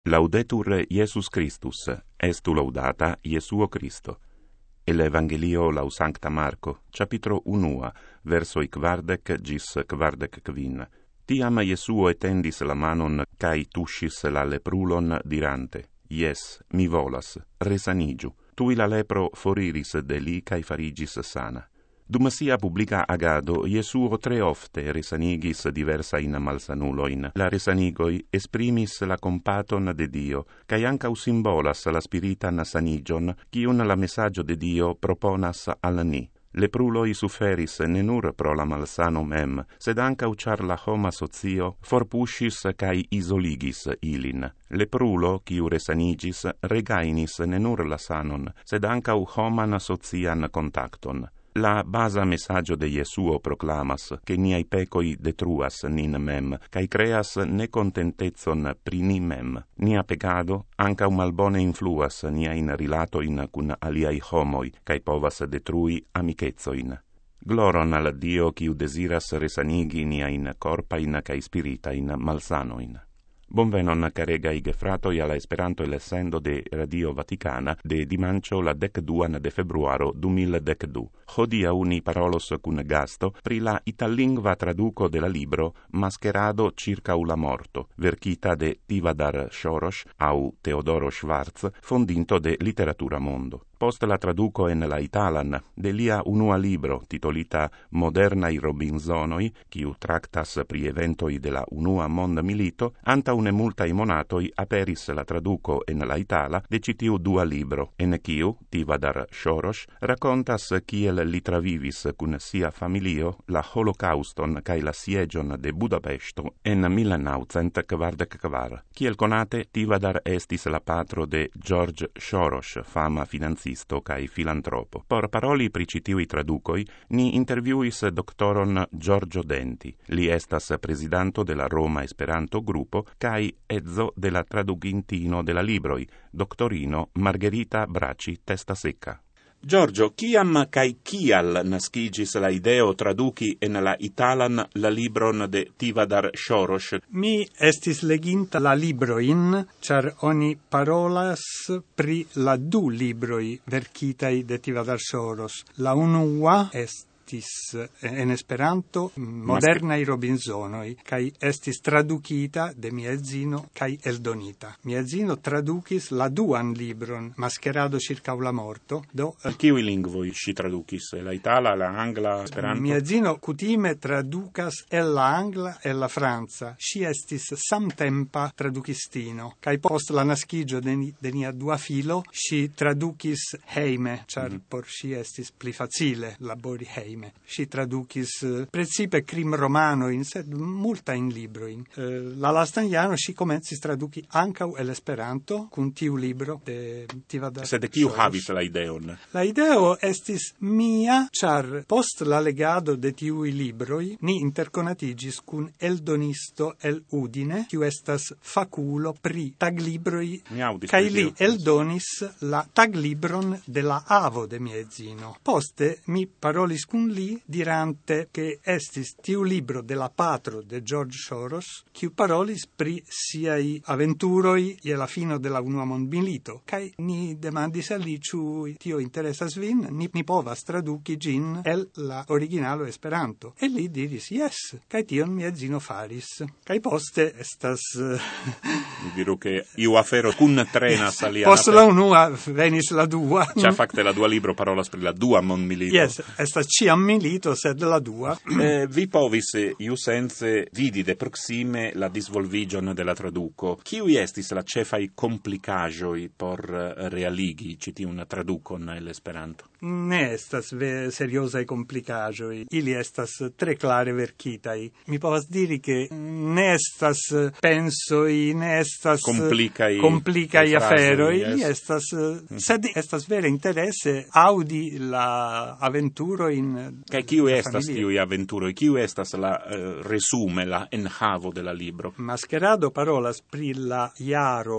Laudetur Iesus Christus, estu laudata Iesuo Christo. El Evangelio lau Sancta Marco, capitro 1, versoi 40 gis 45. Tiam Iesuo etendis la manon, cae tuscis la leprulon, dirante, Ies, mi volas, resanigiu. Tui la lepro foriris de li, cae farigis sana. Dum sia publica agado, Iesuo tre ofte resanigis diversa in malsanuloin. La resanigoi esprimis la compaton de Dio, cae ancau simbolas la spiritan sanigion, cium la messaggio de Dio proponas al ni. Lepruloi suferis ne nur pro la malsano mem, sed ancau char la homa socio forpuscis cae isoligis ilin. Leprulo, ciu resanigis, regainis ne nur la sanon, sed ancau homan socian contacton. La basa messaggio de Iesuo proclamas che niai pecoi detruas nin mem, cae creas necontentezon pri ni mem. Nia pecado ancau malbone influas nia in rilatoin cun aliai homoi, cae povas detrui amicezoin. Gloron al Dio quiu desiras resanigi nia in corpain cae spiritain malsanoin. Bonvenon caregai gefratoi alla Esperanto e l'essendo de Radio Vaticana de dimancio la 12 de februaro 2012. Hodia uni parolos cun gasto pri la itallingua traduco de la libro Mascherado circa la morto, verchita de Tivadar Soros au Teodoro Schwarz, fondinto de Literatura Mondo. Post la traduco en la italan de lia unua libro titolita Modernai Robinsonoi, quiu tractas pri eventoi de la unua monda milito, anta une multai monatoi aperis la traduco en la itala de citiu dua libro, en quiu Tivadar Soros racontas kiel li travivis cun sia familio la holocauston cae la siegion de Budapesto en 1944. Kiel conate, Tivadar estis la patro de George Soros, fama finanziario cae filantropo. Por paroli pri citiui traducoi, ni interviuis doctoron Giorgio Denti. Li estas presidanto de la Roma Esperanto Gruppo cae edzo de la tradugintino de la libroi, doctorino Margherita Braci Testasecca. Giorgio, ciam cae cial nascigis la ideo traduci en la italan la libron de Tivadar Soros? Mi estis leginta la libroin, char oni parolas pri la du libroi verkitai de Tivadar Soros. La unua en Esperanto Modernai Robinsonoi, kai estis tradukita de mia edzino kai eldonita. Mia edzino tradukis la duan libron Mascherado circa la morto. Kiui lingvoi si tradukis? La itala, la angla, Esperanto? Mia edzino kutime tradukas el la angla e la franca. Si estis samtempa tradukistino. Kai post la naskigio de nia dua filo, si tradukis heime, char por si estis pli facile labori heime. Si tradukis precipe crim romanoin, sed multa in libroin. La lastan jano si comencis traduki ancau el Esperanto cun tiu libro de Tivadar Soros. Sed kiu havis la ideon? La ideo estis mia, char post la legado de tiui libroi ni interconatigis cun eldonisto el Udine, kiu estas faculo pri taglibroi, kai li eldonis la taglibron de la avo de mia edzino. Poste mi parolis cun li dirante che estis tiu libro de la patro de George Soros, kiu parolis pri siai aventuroi je la fino de la unua mondmilito, kai ni demandis al li ĉu tio interesas vin, ni povas traduki gin el la originalo Esperanto. E li diris yes, kai tion mia edzino faris. Kai poste estas diru che iu afero cun trenas alia. Post la unua venis la dua. Cia facte la dua libro parolas pri la dua mondmilito. Yes, estas ciam milito, sed la dua. Vi povis iusense vidi de proxime la disvolvigion de la traduco. Kiui estis la cefai complicagioi por realigi citiun traducon el Esperanto? Ne estas seriosai complicagioi. Ili estas tre clare verkitai. Mi povas diri che ne estas pensoi, ne estas complicai aferoi. Yes. Li estas, sed estas vere interesse audi la aventuro in Kaj kiu estas tiuj aventuroj? Kiu estas la resume, la enhavo de la libro? Maskerado parolas pri la jaro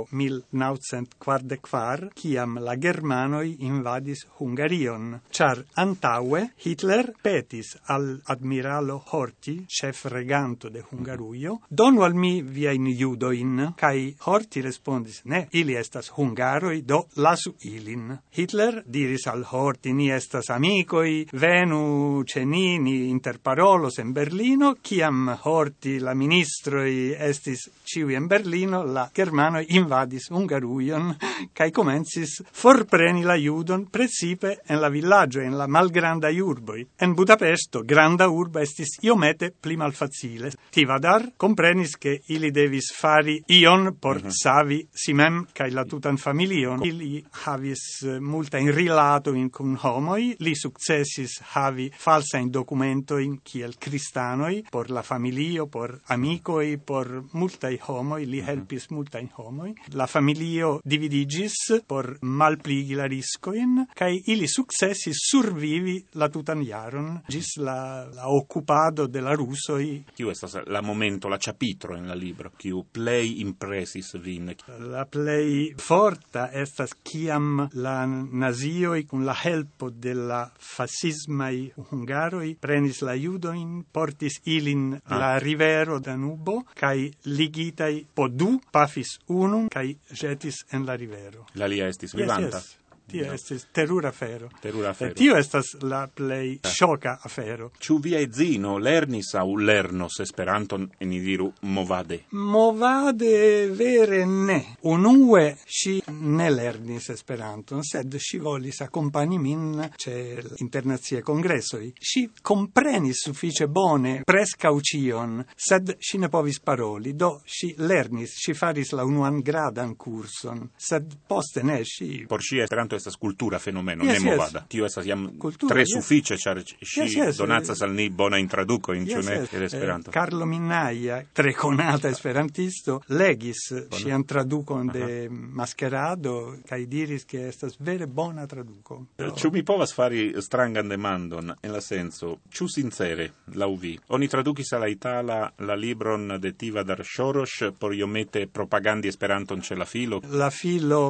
1944, kiam la germanoj invadis Hungarion, ĉar antaŭe Hitler petis al admiralo Horthy, ĉefreganto de Hungarujo, donu al mi viajn judojn, kaj Horthy respondis, ne, ili estas hungaroj, do lasu ilin. Hitler diris al Horthy, ni estas amikoj, venu ĉe ni interparolos en Berlino, kiam Horthy, la ministroj estis ĉiuj en Berlino, la germanoj invadis Hungarujon kaj komencis forpreni la judon precipe en la vilaĝoj, en la malgrandaj urboj. En Budapeŝto, granda urbo, estis iomete pli malfacile. Tivadar komprenis ke ili devis fari ion por savi si mem kaj la tutan familion. Ili havis multajn rilatojn kun homoj, li sukcesis havi falsajn dokumentojn kiel kristanoj por la familio, por amikoj, por multaj homoj, li helpis multajn homoj. La familio dividiĝis por malpligi la riskojn kaj ili sukcesis survivi la tutan jaron ĝis la okupado de la rusoj. Kiu estas la momento, la ĉapitro en la libro, kiu plej impresis vin? La plej forta estas kiam la nazioj kun la helpo de la fascismaj hungaroj prenis la judojn, portis ilin la rivero Danubo kaj ligitaj po du pafis unun kaj ĵetis en la rivero. La alia estis vivanta. Yes. Tio estis terura afero. Terura afero. Tio estas la plej ŝoka afero. Ĉu via edzino lernis aŭ lernos Esperanton, ni diru, movade? Movade vere ne. Unue ŝi ne lernis Esperanton, sed ŝi volis akompani min ĉe internaciaj kongresoj. Ŝi komprenis sufiĉe bone preskaŭ ĉion, sed ŝi ne povis paroli. Do ŝi lernis, ŝi faris la unuan gradan kurson, sed poste ne ŝi. Por ŝi Esperanto estas kultura fenomeno, ne movada. Tio estas jam tre sufiĉe, ĉar ŝi donacas al ni bonajn tradukojn, ĉu ne, el Esperanto. Carlo Minnaia, tre konata esperantisto, legis ŝian tradukon de Maskerado kaj diris ke estas vere bona traduko. Ĉu mi povas fari strangan demandon, en la senso, ĉu sincere, laŭ vi, oni tradukis al la itala la libron de Tivadar Ŝoroŝ por iomete propagandi Esperanton ĉe la filo? La filo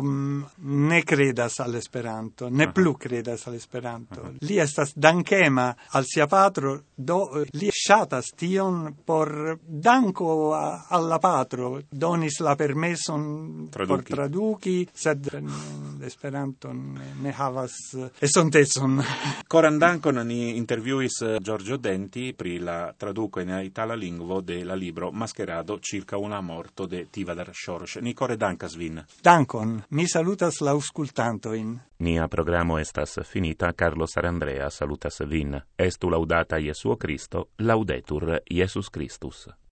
ne kredas al Esperanto, ne plu credas al Esperanto. Li estas dankema al sia patro, do li ŝatas tion por danko al la patro. Donis la permeson por traduki, sed Esperanto ne havas estontecon. Koran dankon, ni intervjuis Giorgio Denti pri la traduko en la itala lingvo de la libro Maskerado circa una morto de Tivadar Ŝoroŝ. Ni kore dankas vin. Dankon. Mi salutas la aŭskultantojn. Nia programo estas finita. Carlos Arandrea salutas vin. Estu laudata Jesuo Cristo, laudetur Jesus Christus.